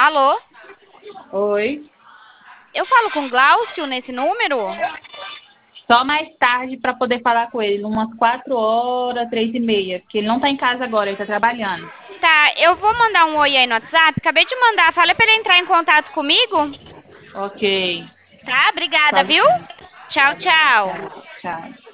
Alô? Oi. Eu falo com Glaucio nesse número? Só mais tarde para poder falar com ele, umas 4 horas, 3h30, porque ele não tá em casa agora, ele tá trabalhando. Tá, eu vou mandar um oi aí no WhatsApp. Acabei de mandar. Fala pra ele entrar em contato comigo. Ok. Tá? Obrigada, Falo viu? sim. Tchau, Tá bom. tchau. Tchau. Tchau.